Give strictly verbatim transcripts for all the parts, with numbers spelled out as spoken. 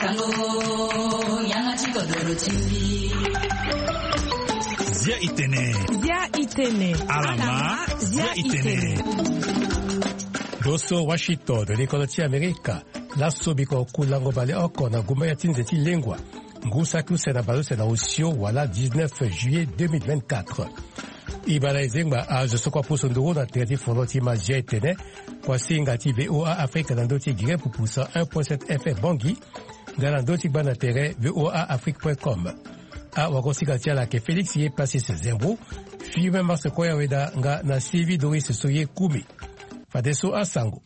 Zia Itene. Zia Itene. Alama. Zia Itene. Dosso Washington de l'école ti Amerika. Lasso biko kulango bale oko na gumba ya tinze ti lengwa. Ngusa kuse na balo se na osio wala dix-neuf juillet deux mille vingt-quatre. Ibala izengba a je sokwa puso ndoro na terdi fono ti ma Zia Itene. Kwa singa ti V O A Afrique na ndo ti gire pour poussa un virgule sept F M Bangui. Ngana ndo ti bana tere V O A Afrique point com. A wakosika tia la ke Félix ye passé ses zembro. Fiume mars koya weda nga na Sylvie Doris Soye Kumi. Fadeso a Sango.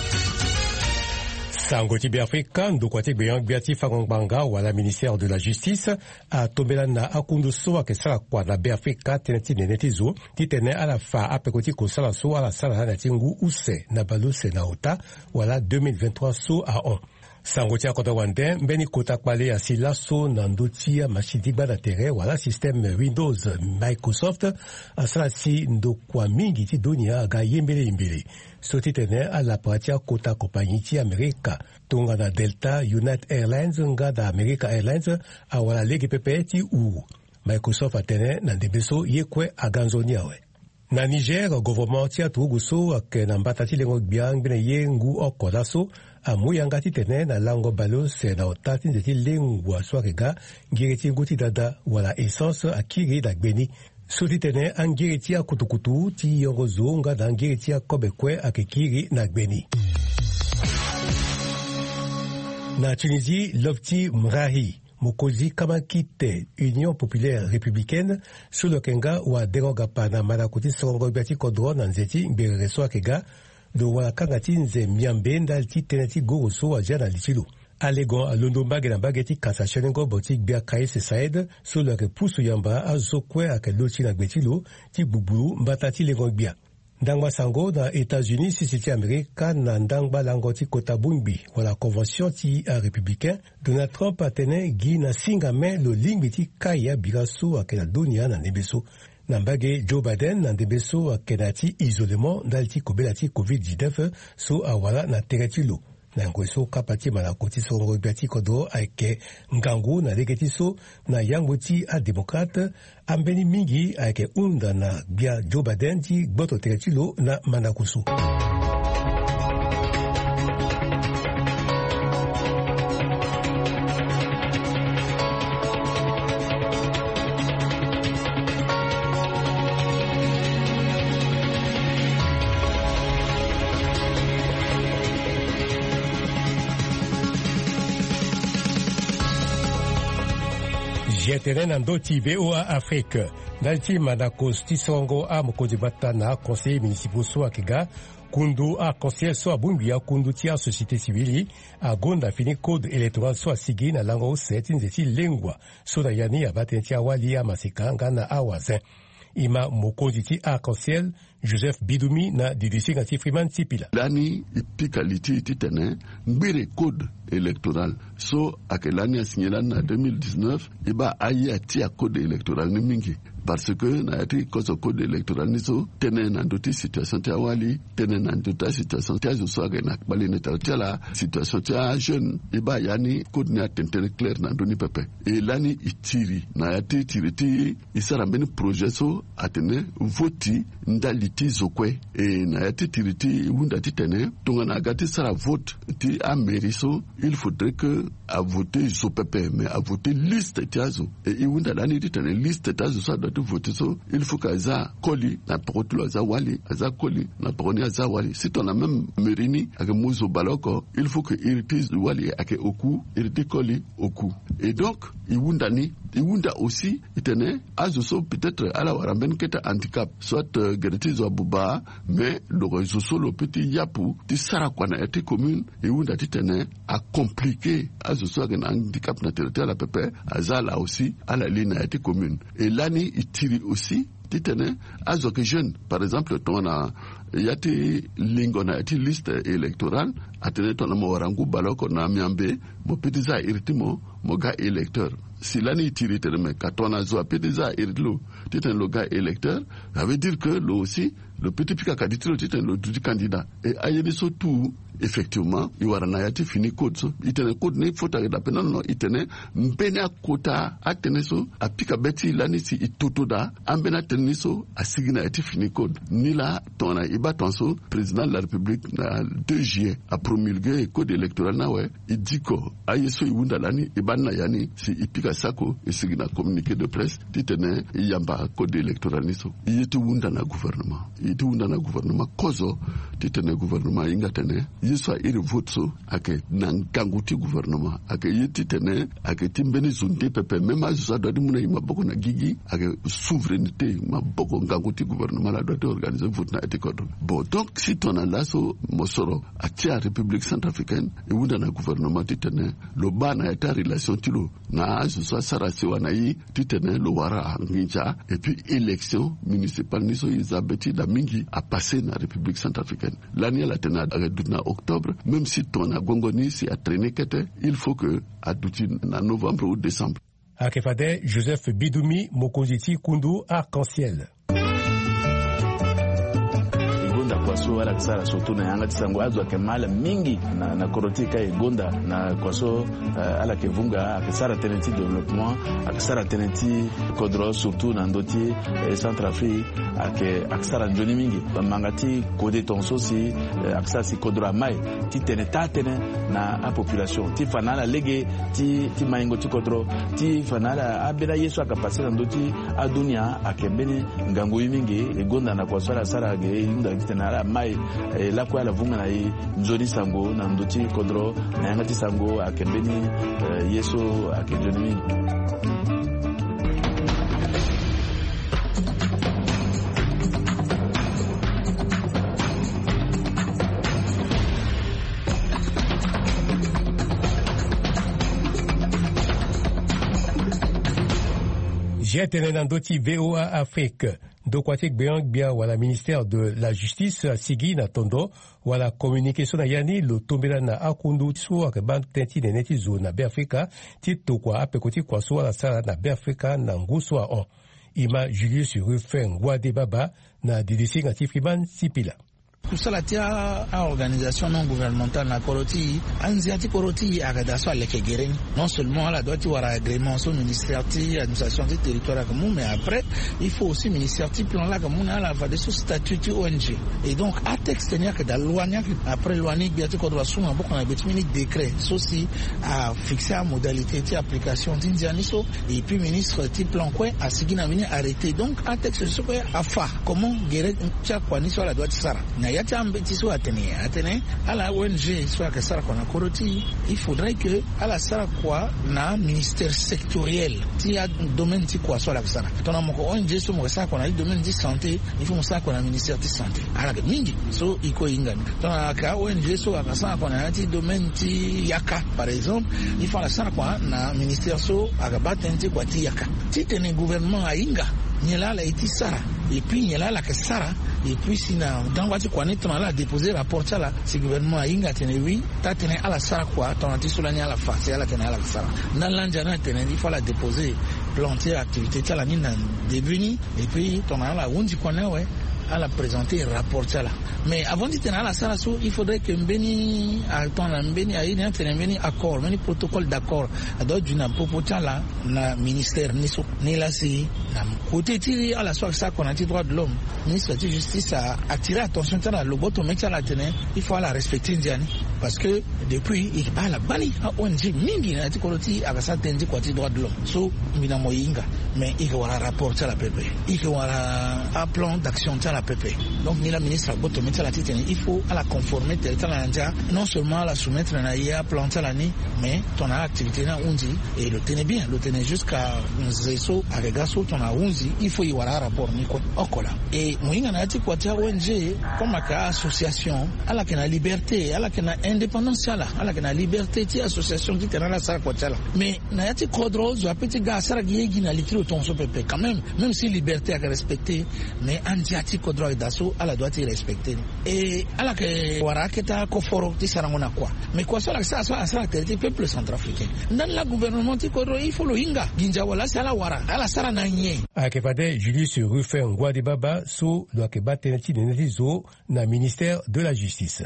Sango ti Afrika ndokwa ti gbeyan gbeati fangongbanga wala ministère de la justice a tombela na akundu so ke sala kwa na Afrika teneti neneti zo ti tene ala fa apekoti ko sala so ala sala na tingu use na baluse na ota wala deux mille vingt-trois so a on. Sango tia kota wande mbeni kota kwale ya sila so na ndoti ya machidi bana tere wala système Windows Microsoft asala si ndokwa mingi ti dunia aga yembele yembele. Soti tene a la pratia kota compagnie ti Amerika tonga na Delta United Airlines nga da America Airlines a wala legi pepe ti uru. Microsoft a tene na ndebeso yekwe aganzonia we. Na Niger, gouvernement ti atugu so ke na mbata ti lengo biang bine ye ngu okoda so a muyanga ti tene na lango balo se na otati nzeti lengwa swakega ngiri ti nguti dada wala essence a kiri da gbeni. Soti tene angiri ti a kutukutu ti yongo zonga da angiri ti a kobekwe a kekiri na gbeni. Na Tunisie, Lofti Mrahi Mokozi Kamakite, Union populaire républicaine, sous le kenga wa deroga pa na manakuti songo biati kodro na nzeti mbere so akega do wa kangati nze miambe ndalti teneti go so wa jana litilu. Allegon a londo mbage na bageti cassation ngo boti bia kaise said sous le repusu yamba azokwe akeloti na gbetilu ti bubu mbatati lengo bia. Ndangba sango na États-Unis si ti Amerika na ndangba lango ti kota bumbi wala convention ti a républicain Donald Trump atene gi na singa men lo lingbi ti kaya biraso akena dunia na nebeso. Na mbage Joe Biden na nebeso akena ti isolement ndal ti kobela ti covid dix-neuf so awala na tereti lo. Na ngweso kapati malakoti songo biati kodo aike ngangu na legeti so na yango ti a démocrate ambeni mingi aike unda na bia Joe Biden ti gboto teretilo na manakusu. Jetene na ndoti V O A Afrique. Dalti Madakos Tisongo a mokozi batana conseiller municipal so akega kundu a conseiller so abumbia kundu tia société civile a gonda fini code électoral so asigi na lango seti nzeti lengwa so da yani abatenti awali ya masikanga na awazen. Ima mokozi ti a conseiller Joseph Bidoumi na D D C ngati Freeman Tipila. Lani ipikaliti titene mbire code électoral so akelani asigné na deux mille dix-neuf iba aya ti a code électoral ni mingi parce que na ati cause code électoral ni so tene na ndoti situation ti awali tene na ndota situation ti azo so na bali ne ta la situation ti a jeune iba yani code ni atentene clair na ndoni pepe e lani itiri na ati tiri ti isara mbeni projet so atene voti ndali ti zokwe e na ati tiri ti wunda ti tene tonga na gati sara vote ti a mairie so il faudrait que à voter Zopepe, mais à voter liste tiazo. Et il y a l'année dit une liste tiazo ça doit voter ça. Il faut qu'à ça coller la parole à ça wali, à ça coller la parole à ça wali. Si on a même merini avec mozo baloko, il faut que irrite wali avec au cou, irrite coller au cou. Et donc il y a ni il y a aussi itene azo peut-être à la waramben keta handicap, soit gerti zo buba, mais le réseau solo petit yapu, ti sara kwa na été commune et où d'atitene a compliqué à ce soit un handicap na territoire la pepe azala aussi à la ligne a été commune et l'année il tire aussi titene azo que jeune par exemple ton a yati lingo na yati liste électorale atene ton mo warangu baloko na miambe mo petiza iritimo mo ga électeur si l'année tire tene me katona zo petiza iritlo titene lo ga électeur ça veut dire que lo aussi le petit pika kaditiro titen le du candidat et ayeni so tout effectivement il warana yati fini code so itene code ne fota da pena no itene mbena kota atene so apika beti lani si itotoda ambena teniso asigina yati fini code ni la tona iba tonso président de la République na deux juillet a promulgué code électoral na we idiko ayeso iwunda lani ibana yani si ipika sako isigina communiqué de presse titene yamba code électoral niso yetu wunda na gouvernement yetu wunda na gouvernement kozo titene gouvernement ingatene yeswa iri vote ake nanganguti gouvernement ake yeti tene ake timbeni zunde pepe mema zusa do dimuna ima boko na gigi ake souveraineté ma boko nganguti gouvernement la doit organiser vote na etikodo bon donc si ton alaso mosoro atia République centrafricaine e wunda na gouvernement titene lo bana eta relation tilo na zusa sarasi wanayi titene lo wara nginja et puis élection municipale niso izabeti da mingi a passé na République centrafricaine l'année la tena na octobre, même si ton a gongoni si a traîné kete, il faut que à en novembre ou décembre. Akefade Joseph Bidoumi Mokoziti Kundu Arc-en-Ciel. Kwaso ala kisara soto na yanga tisango azo akemala mingi na na korotika igonda na kwaso uh, ala kevunga akisara tenenti développement akisara tenenti kodro surtout na ndoti eh, Centrafrique ake akisara njoni mingi mangati kode tonso si uh, akisara si kodro mai ti teneta tene na a population ti fanala lege ti ti maingo ti kodro ti fanala abela yeso akapase na ndoti adunia akembene ngangu mingi igonda na kwaso ala sara ge inda kitena mai eh, la kwa la vunga na yi nzoni sango na ndoti kodro na yangati sango akembeni eh, yeso akenjoni. J'ai tenu dans d'autres V O A Afrique. Dokwatek Béang Bia ou à la ministère de la Justice, Sigi na Tondo, ou à la communication na Yani, le tombera na Akundu, soit que ban tenti de netizo na Béafrika, tito kwa apekoti kwa soit la sala na Béafrika na Nguswa on. Ima Julius Rufen Wade Baba na D D C Ngatifriban Sipila. kusalatia a organisation non gouvernementale na koroti anziati koroti agadaso aleke gereni non seulement la doit avoir agrément son ministère ti administration du territoire comme mais après il faut aussi ministère ti plan là comme on a la va de ce statut O N G et donc à texte tenir que dans loi après loi ni biati ko doit suma beaucoup na betini décret ceci a fixé la modalité ti application d'indianiso et puis ministre ti plan quoi a signé na venir arrêter donc à texte ce quoi a fa comment gérer cha kwa ni sur la doit sara yati ambeti so atene atene ala O N G soit que ça qu'on a koroti il faudrait que ala sara quoi na ministère sectoriel ti a domaine ti quoi soit la sara tona moko O N G so mo ça qu'on a domaine de santé il faut ça qu'on a ministère de santé ala que mingi so iko ingani tona ka O N G so ka ça qu'on a ti domaine ti yaka par exemple il faut la sara quoi na ministère so akabatenti quoi ti yaka ti tene gouvernement a inga nyela la iti sara et puis nyela la que sara et puis si na dans wati kwa neto na la déposer rapport là si gouvernement inga tene oui ta tene ala sara kwa tonati solani ala face ala tene ala sara dans l'anjana tene il faut la déposer planter activité tala ni na débuni et puis ton ala wundi kwa na ouais à la présenter rapport là mais avant de tenir la sala il faudrait que mbeni à ton mbeni a une mbeni accord mbeni protocole d'accord donc d'une proposition là na ministère niso ni là si na côté tiri à la soirée ça qu'on a dit droit de l'homme ministre de justice a attiré attention à le boto mais ça la tenir il faut la respecter indiani parce que depuis il ba la bali a O N G mingi na tikoloti aka sa tendi kwa ti droit de l'homme so mina moyinga mais il faut la rapport ça la pepe il faut la plan d'action ça la pepe donc ni la ministre boto mettre la tête il faut à la conformer tel tel non seulement la soumettre na ya plan ça la ni mais ton activité na unzi et le tenait bien le tenait jusqu'à nzeso avec gaso ton a unzi il faut y avoir un rapport ni quoi okola et moyinga na ti kwa ti O N G comme ka association à la kena liberté à la kena indépendance là ala kana liberté ti association qui tena la sara kwa chala mais na yati kodro zo apeti ga sara gi na likiro ton so pepe quand même même si liberté à respecter mais andiati kodro daso ala doit être respecté et ala que wara keta ko foro ti sara ngona kwa mais quoi ça ça ça sara territoire peuple centrafricain dans la gouvernement ti kodro il faut lo hinga ginja wala sala wara ala sara na nye akepade Julius Rufin Ngwadi Baba so do akeba teneti neneti zo na ministère de la justice.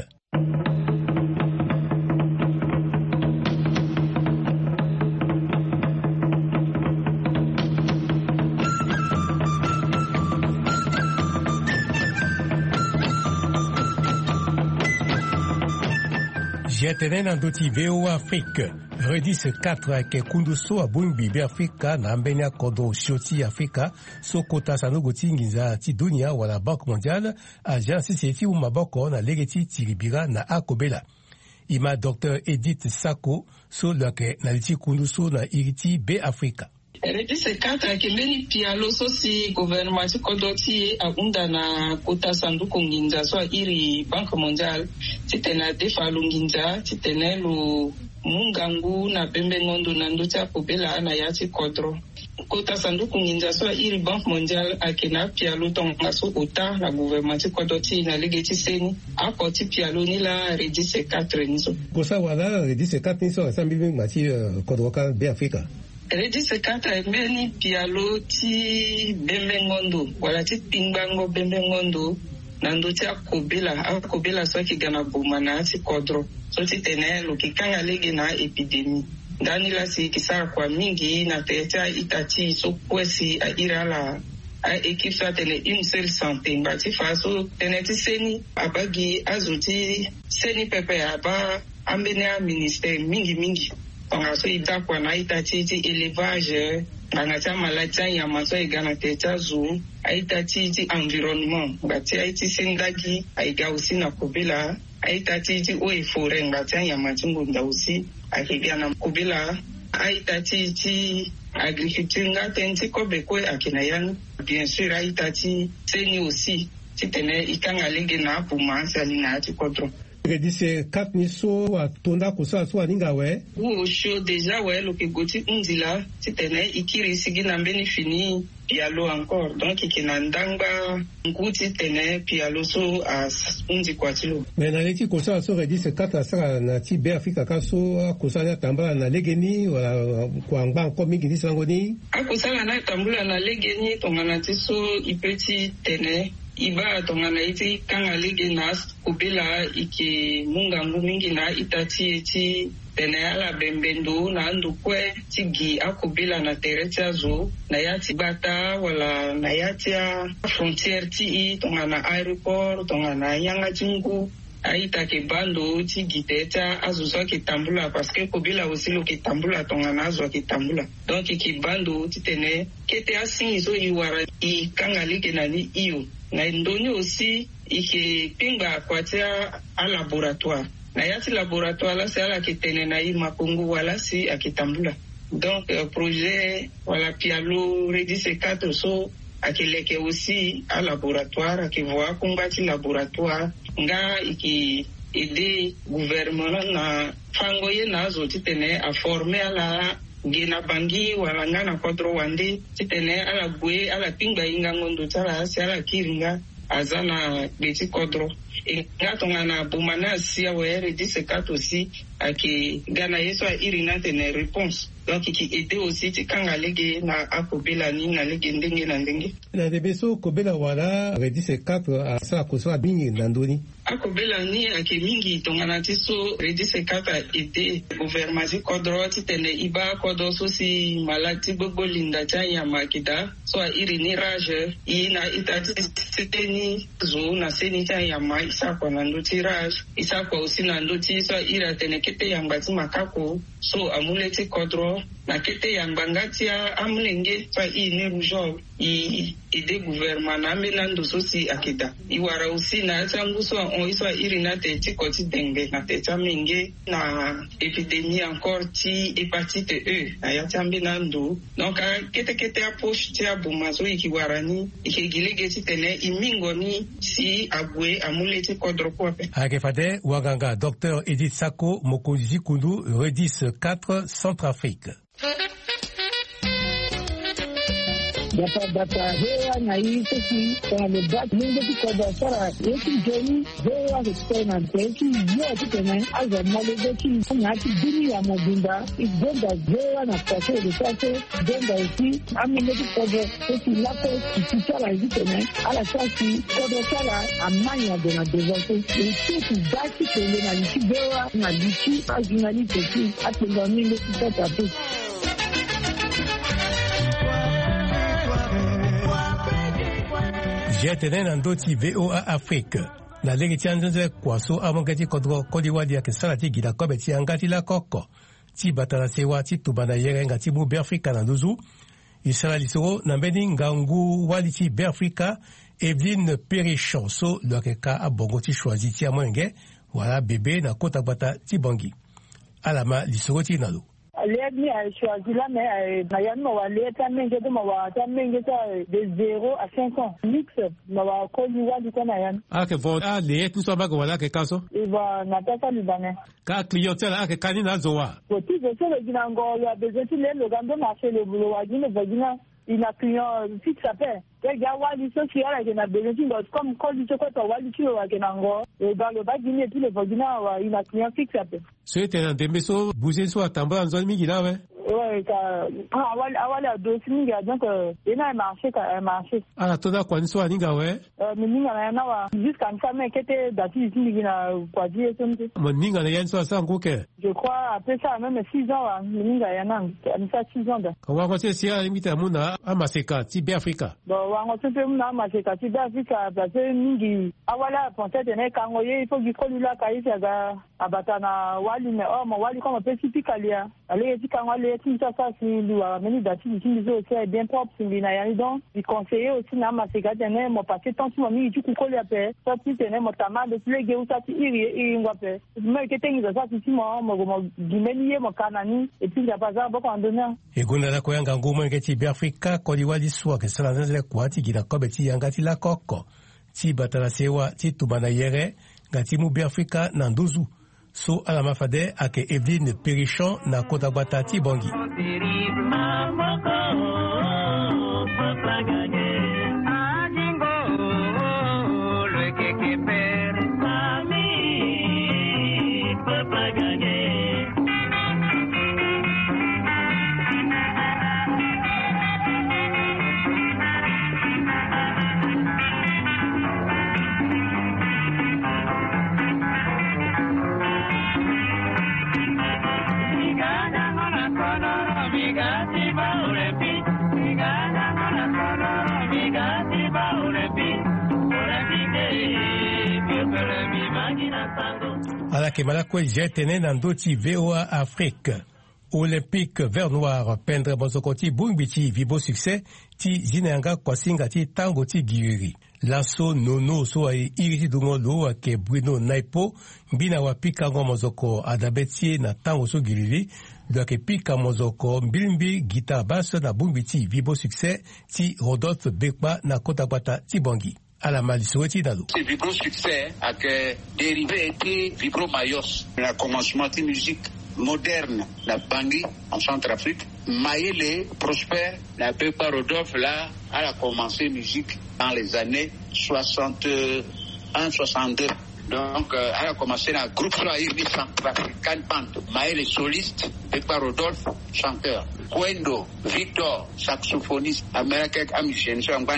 Jetenen andoti V O Afrique. Redis quatre ke kunduso abumbi be Afrika na mbenya kodo shoti Afrika so kota sanogoti ngiza ti dunia wala Banque mondiale agence seti u maboko na legeti tiribira na akobela. Ima Docteur Edith Sako so lake na liti kunduso na iriti be Afrika. Redis quatre ke mbeni pialo so si gouvernement si kodoti agunda na kota sanduku nginza so iri Banque mondiale titena defa lunginza titena lu mungangu na pembe ngondo na ndocha akobela na yati kodro kota sanduku nginza so iri Banque mondiale akena pialo tonga so ota na gouvernement kodoti na legeti seni akoti pialo ni la Redis quatre niso kosa wala Redis quatre niso asambi mati kodroka be Afrika. Redis quatre mbeni pialo ti bembe ngondo wala ti pingbango bembe ngondo na ndocha akobela akobela so kigana bomana ti kodro so ti tene lo kikanga lege na epidemie ndani la si kisara kwa mingi na techa itati so kwesi a irala a équipe so tene une seule santé mbati faso tene ti seni abagi azuti seni pepe aba ambene a ministère mingi mingi onga so itakwa na itati ti élevage ngana cha malacha ya maso igana techa zu aitati ti environnement ngati aiti sendagi aiga usi na kobela aitati ti o fore ngati ya matungo ndausi akiga na kobela aitati ti agriculture ngati ti kobekwe akina yan bien sûr aitati seni aussi ti tene ikanga lege na puma sali na ti kodro. Redis quatre niso wa tonda kusa so aninga we wo show déjà we lo ke goti unzila titene ikiri sigi na mbeni fini pialo encore donc ikina ndanga nguti tene pialo so as unzi kwatilo mais na leti kusa so Redis quatre asara na ti be Afrika ka so kusa na tambala na legeni wala kwa ngba ko mingi ni sango ni akusala na tambula na legeni tongana ti so ipeti tene iba tongana iti kanga lege na kubila iki mungangu mingi na itati iti tene ala bembendo na ndukwe tigi akubila na terecha zo na yati bata wala na yati frontière ti tongana aéroport tongana yanga jingu aita ke bando tigi teta azuzo ki tambula parce que kubila aussi lo ki tambula tongana azo ki tambula donc ki bando titene kete asin zo iwara i kanga lege na ni iyo na ndoni aussi ike pinga kwatia a laboratoire na yati laboratoire la c'est ala kitene na i mapungu wala si akitambula donc euh, projet wala pialo Redis quatre so akileke aussi a laboratoire akivoa kumbati laboratoire nga iki aider gouvernement na fango ye nazo titene a former ala gena bangi wala ngana kodro wande titene ala bwe ala pinga inga ngondo tala si ala kiringa azana beti kodro e ngato ngana bumana si awe Redis quatre aussi aki gana yeso irina tene réponse donc qui aider aussi ti kanga lege na akobela ni na lege ndenge na ndenge na debeso kobela wala Redis quatre asa kosa bingi ndandoni akobela ni ake mingi tongana ti so Redis quatre aider gouvernement ti kodro ti tene iba kodo so si malati gbogbo linda cha ya makida so iri ni rage ina itati teni zo na seni cha ya ma isa kwa na ndoti rage isa kwa aussi na ndoti so ira tene kete ya ngati makako so amuleti kodro na kete ya mbanga tia amlenge fa ine rujo i ide gouvernement na mena ndoso si akeda iwara aussi na changuso on iswa irina te tikoti dengue na te chamenge na épidémie encore ti hépatite E na ya chambe na ndo donc kete kete approche tia bomazo ikiwarani ikigilege titene imingoni si abwe amuleti kodropo pe akefade waganga docteur Edith Sako Mokonzi Kundu Redis quatre Centrafrique. Data data hewa na hii sisi kwa mebaki mungu tiko dasara yeki jeni hewa kutena teki yote tena aza malegoki ngati dini ya mobimba igonda hewa na kwase lisate gonda usi amende tiko teki lapo kisichala hizi tena ala sasi kodo sala amanya dona devote iti dati tele na lichi hewa na lichi ajinali teki atenga mingo kitata tu. Jetenen en doti V O A Afrique. Na legi tianzenze kwaso amongeti kodro kodiwadi ya kesalati gida kobe ti angati la koko. Ti batala sewa ti tubana yere ngati mu Beafrika na nduzu. Isala lisoro na mbeni ngangu wali ti Beafrika Evelyne Perichon so lokeka abongo ti choisi ti amwenge wala bebe na kota bata ti bangi. Alama lisoro ti nalo. L'ennemi a choisi là, mais Mayenne m'a allé tamenge de m'a tamenge de zéro à cinq ans. Mix m'a connu wa du Canaan. Ah que bon ah les tout ça va que voilà que caso. Il va na tata libanais. Ka clientèle ah que kanina zoa. Petit de ce le ginango il a besoin de le gando marché le boulot wa gine vagina. Il a client fixe à paix. Les gars wali social avec na besoin de comme quand il se quoi toi wali tu wa ginango et dans le bas gine puis le vagina il a client fixe à paix. C'est un demeso bouger so atamba en zone migila ouais. Ouais, ah, awali awali a dosi mingi donc il a marché un marché. Ah, toda kwa niso aninga ouais. Euh, minga na na wa jusqu'à ça mais kete dati mingi na kwa die somte. Minga na yanso sa ngoke. Je crois après ça même six ans wa minga ya na ça six ans da. Kwa kwa c'est sia limite muna amaseka ti Beafrika. Bon, wa ngo tpe muna amaseka ti Beafrika parce mingi awala pensait ne kango ye il faut qu'il kolula kaisa ga abatana wali me oh mo wali comme spécificalia. Allez ti kango le ti ça ça si lui a mené dati ti ti c'est bien propre si na ya donc il conseiller aussi na maseka tene mo passer tant mo mi ti ku koli ape ça ti tene mo tama de le ge usa ti iri iri ngwape me ke tengi ça ti mo mo mo dimenier mo kanani et puis ya pas ça beaucoup en donnant e gona la ko yanga ngumo ngeti Beafrika ko di wali swa ke sala nzele kwa ti gida ko beti yanga ti la koko ti batala sewa ti tubana yere ngati mu Beafrika na nduzu so ala mafade ake Evelyne Perichon na kota bata ti bongi. ala ke malakwe jetene na ndoti V O A Afrique. Olympique Vert Noir pendre bozokoti bungbiti vibo succès ti zinanga kwasinga ti tango ti giriri. Lasso nono so ai iriti dungo lo ke Bruno Naipo mbina wa pika ngo mozoko adabeti na tango so giriri do ke pika mozoko mbilimbi guitar basse na bungbiti vibo succès ti Rodolphe Bekpa na kotabata ti bongi. À la Malisoueti d'Alo. C'est Vibro Succès avec dérivé été Vibro Mayos. Le commencement de musique moderne, la Bangui en Centrafrique. Maïle prospère, la Pepa Rodolphe là, elle a commencé musique dans les années soixante-un soixante-deux. Donc, euh, elle a commencé dans le groupe Swahili Centrafrican Band. Maïle soliste, Pepa Rodolphe, chanteur. Kwendo, Victor, saxophoniste, américain, musicien,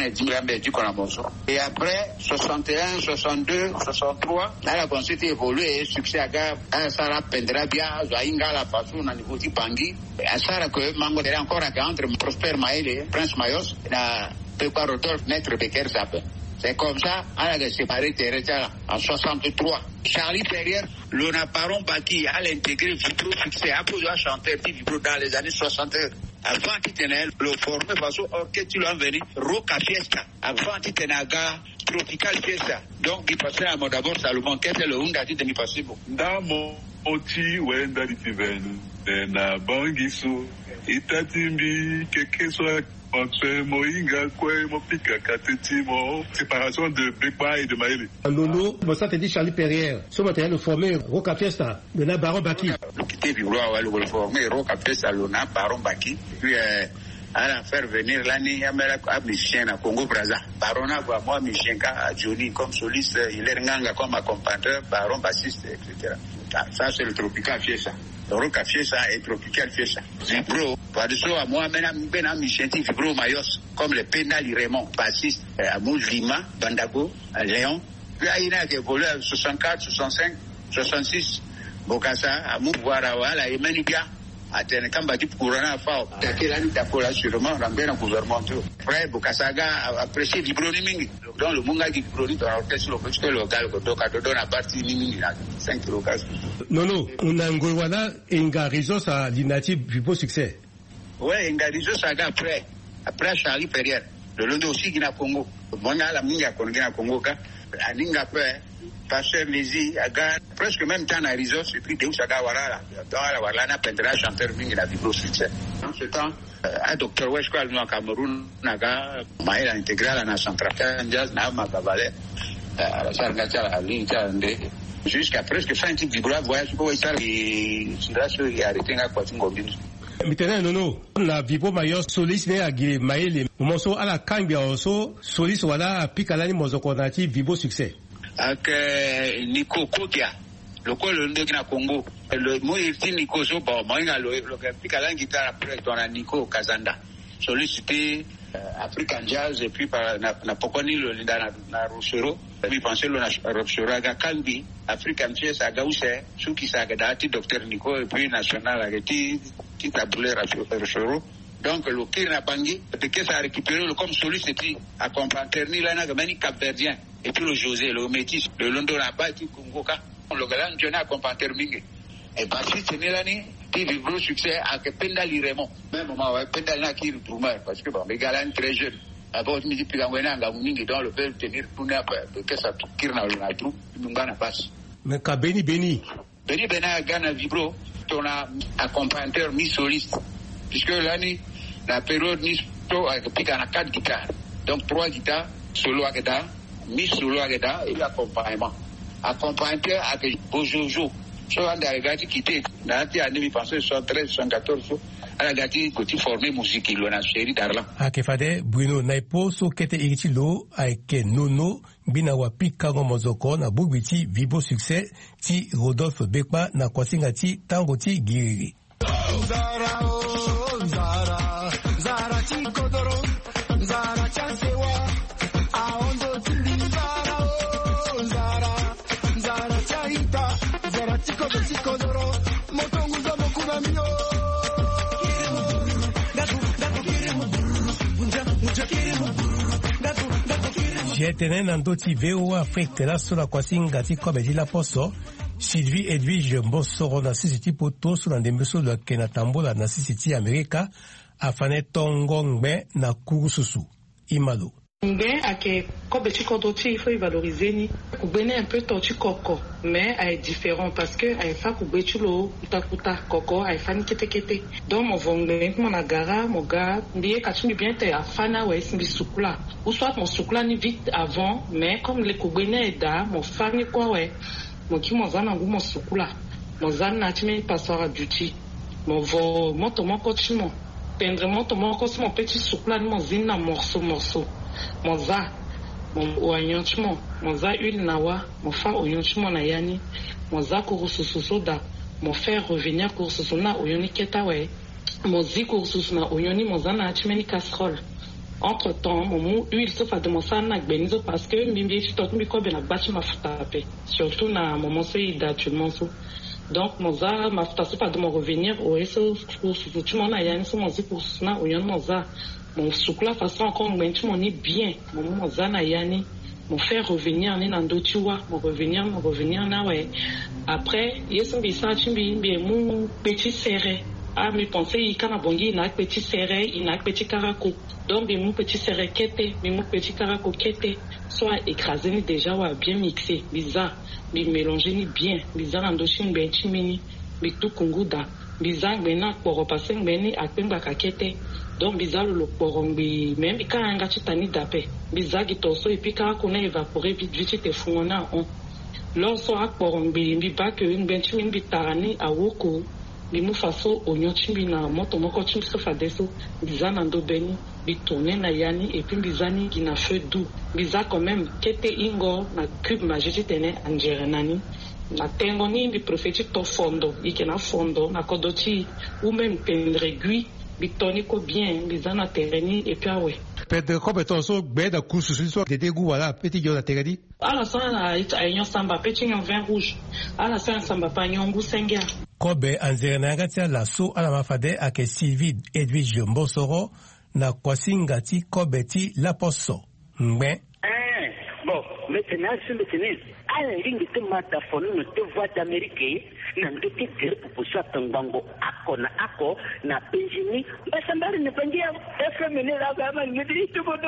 et après, soixante et un, soixante-deux, soixante-trois, elle a commencé à évoluer, succès à gars, elle s'est pendra bien, Zainga, la façon, au niveau du Bangui, et elle s'est que Mango est encore à entre Prosper Maël, Prince Mayos, et Pepa Rodolphe, Maître Becker Zappe. C'est comme ça, on a séparé Teresa en soixante-trois. Charlie Ferrière, Lona Baron Baki a intégré Vibro Succès, a posé à chanter Vibro dans les années soixante. Avant qu'il tenait le formé façon orchestre, tu l'as venu, Roca Fiesta. Avant qu'il tenait à gare, Tropical Fiesta. Donc, il passait à mon d'abord Salomon, qu'est-ce que le Hungati de mi passé? Dans mon oti, ouais, dans les tivens, na bangiso, itatimbi, quelque soit. Séparation de Bekba et de Maëlé. Nono, ça te dit Charlie Perrière. Ce matin, le formé Roca Fiesta, le na Baron Baki. Le quitter Vibro, le formé Roca Fiesta, le na Baron Baki. Puis, à la faire venir l'année, à musicien à Congo Brazza. Baron a moi, musicien à Johnny comme soliste, il est nganga comme accompagnateur, Baron bassiste, et cetera. Ça, c'est le Tropical Fiesta. Le Roca Fiesta et Tropical Fiesta. Vibro, par dessus à moi, maintenant, ben à musicien Vibro Mayos, comme le Pénal Raymond, bassiste, à Mouz Lima, Bandago, à Léon. Puis, il y a qui évolue à soixante-quatre, soixante-cinq, soixante-six, Bokassa, à Mouz Warawa, à Emenibia. Atene kamba di kurana fao takela ni takola sûrement rambé na gouvernement tout après Bokasaga apprécié Vibro ni mingi donc le munga di Vibro ni dans l'orchestre le petit local ko doka do na partie ni mingi na cinq locaux non non on a ngwana engarizo sa l'inati Vibro Succès ouais engarizo sa ga après après Charlie Perrière le londo aussi qui na Congo mona la mingi ko ngina Congo ka aninga après Pasteur Lézy, Aga, presque même temps à Rizos, et puis Deus Aga Warala. Dans la Warlana, pendra chanteur Mingi la Vibro Succès. En ce temps, un docteur Weshko, nous en Cameroun, Naga, Maël intégral, en Centrafrique, Jazz, Nama, Babalé, à la Sargatia, à l'Indiande, jusqu'à presque fin de Vibro, voyage pour Issa, et Sira, il a arrêté à Kwatingo. Maintenant, non, non, la Vibro Mayos, Solis, mais à Maël, le morceau à la Kambia, also, Solis, voilà, Pikalani, Mozokonati, Vibro Succès. Avec euh, Nico Kodia, le quoi le Ndekina Congo, le mot il dit Nico so bon, moi il a le le pique à la guitare après on a Nico Kazanda, sollicité euh, African Jazz et puis par na na pokoni le na na Rochero, puis penser le na Rochero aga Kambi, African Jazz aga use, sous qui ça ga ti docteur Nico et puis national aga ti ti tabule Rochero. Donc le Kirna Bangi, de que ça a récupéré le comme soliste et puis accompagnateur ni là na mani Cap-Verdien. Et puis le José, le métis, le London à Bati, Kungoka, le galant, je n'ai accompagné Mingue. Et Baptiste, c'est l'année, qui Vibro Succès avec Pendal Raymond. Même moment, Pendal n'a qui le parce que bon, les galants très jeunes. D'abord, je me dis, puis la Wena, la Mingue, dans le veut tenir tout n'a pas, que ça tire dans le trou, Mungana passe. Mais qu'à Beni Beni. Beni Beni a gagné Vibro, on a accompagnateur mi-soliste. Puisque l'année, la période mi-solo, avec puis on a quatre guitares. Donc trois guitares, solo à guitare. Mis solo ageda et l'accompagnement. Accompagnateur avec Bojojo. So on a regardé quitter. Dans la année, je pense soixante-treize, soixante-quatorze, on a regardé côté formé musique, il a chéri d'Arlan. A Kefade, Bruno Naipo, so kete iritilo, aike nono, binawa pika ngomozoko, na bubiti, Vibro Succès, ti Rodolphe Bekba, na kwasinga ti, tango ti giriri. Zara, oh, Zara, Zara ti kodoro, Zara chansewa. Jetene nandoti veo Afrique la sura kwa singati kwa bedila poso Sylvie Edwige Mbosoro na sisiti poto sura ndembeso la kenatambola na sisiti Amerika afane tongongbe na kurususu imalo Nge ake kobe chiko doti il faut y valoriser ni kubene un peu torti koko mais elle est différent parce que elle fa kube chulo utakuta koko elle fa ni kete kete donc mon vongbe mon agara mon gars ndiye kachuni bien te afana ouais simbi sukula ou soit mon sukula ni vite avant mais comme le kubene da mon fani quoi ouais mon ki mon zana ngu mon sukula mon zana chime pasora duty mon vo mon tomo kochimo pendre mon tomo kosi mon petit sukula ni mon zina morceau morceau mon za mon oyonchimo mon za huile nawa mon fa oyonchimo na yani mon za kurususu da mon faire revenir kurususu na oyoni ketawe mon zi kurususu na oyoni mon za na achimeni casserole entre temps mon mou huile sauf à demander na gbenizo parce que mbimbi chitot mbiko bena bachi mafuta pe surtout na moment so ida tu monso donc mon za mafuta sauf à demander revenir au eso kurususu chimo na yani so mon zi kurususu na oyoni mon za mon soukla façon encore maintenant on est bien mon zana yani mon faire revenir ni nando tiwa mon revenir mon revenir na ouais après yesu bisa chimbi mbi mon petit serré ah mi pensé il kana bongi na petit serré il na petit caracou donc mon petit serré kete mon petit caracou kete soit écrasé ni déjà ou bien mixé bizarre mi mélanger ni bien bizarre nando chimbi chimini mi tout kunguda bizarre bena pour passer beni akemba kakete donc bizarre le porombi même quand chitani dape bizarre gitoso et puis quand on est évaporé vite vite te fungona on lorsque a porombi mbi ba que une benchi mbi tarani awoko bimu faso onyo chimbi na moto moko chimbi so fadeso bizarre nando beni bitourner na yani et puis bizani qui na feu doux bizarre quand même kete ingo na cube majiti tene angerenani na tengo ni bi prophétique to fondo ikena fondo na kodoti ou même pendregui bitonico bien bizana terreni et puis awe Pedro Cobeton so beda course sur so de dégou voilà petit yo na terreni ala sana ayo samba petit en vin rouge ala sana samba pa nyongu sengia Kobe anzerena ngatia la so ala mafade ake Sylvie Edwige Mbosoro na kwasingati Kobeti la poso ngbe eh bon maintenant sur le tennis ala ringi te mata fonu no te voix d'Amérique na ndote tere pupusa tangango ako na ako na penjini basambari ne penjia F M ne la gama ngidi to bodo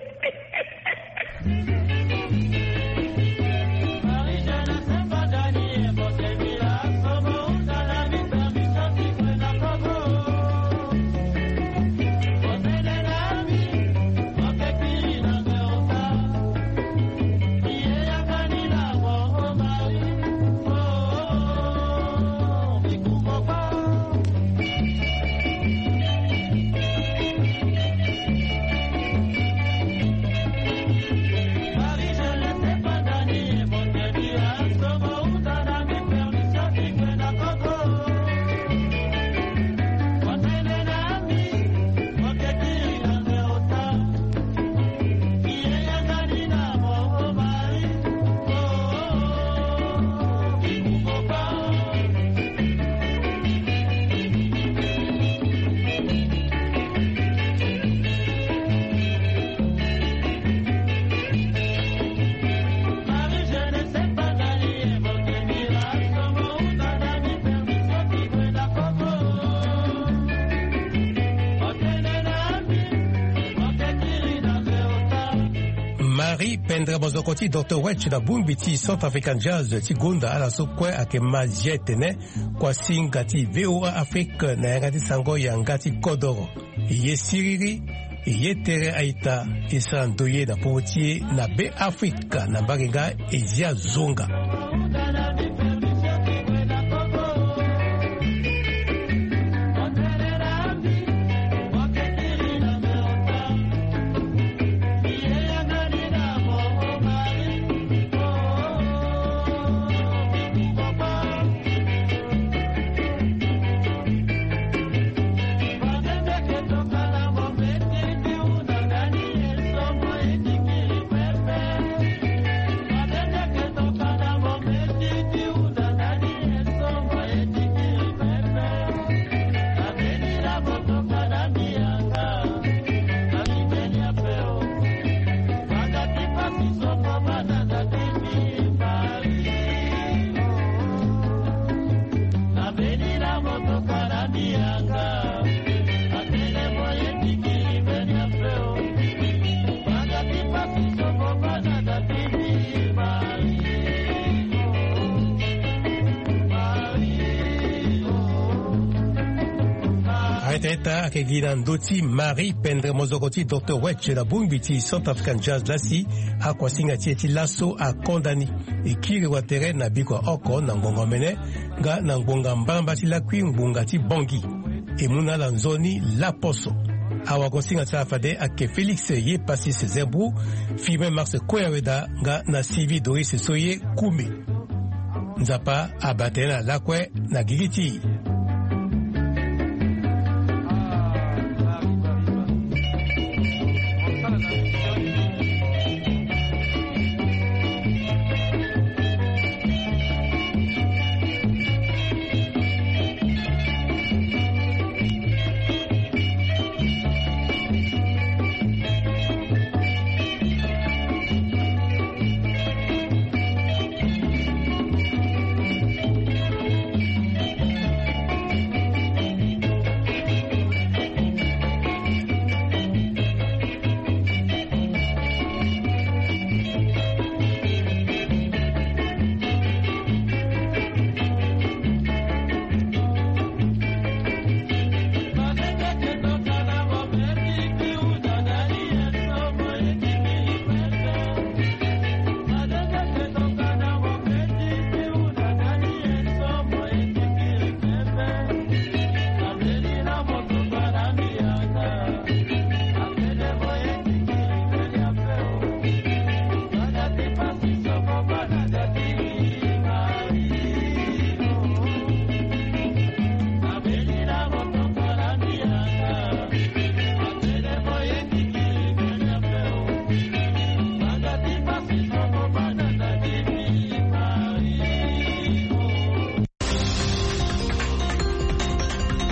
Marie Pendre Mozokoti Docteur Wetch na Bumbiti South African Jazz Tigunda ala sokwe ake majetene kwa singati V O A Afrique na yangati sango yangati kodoro iye siriri iye tere aita isa ndoye na potie na B Africa na mbagenga ezia zonga Teta ake gina ndoti Marie Pendre Mozokoti Docteur Wetch la Bumbiti South African Jazz lasi akwa singa tieti laso a kondani ikiri watere na bikwa oko na ngonga mene nga na ngonga mbamba ti lakwi ngonga ti bongi emuna la nzoni la poso awa kosinga ti afade ake Félix ye pasi se zebu filme Max Koyaweda nga na Sylvie Doris Soye kume nzapa abatena lakwe na gigiti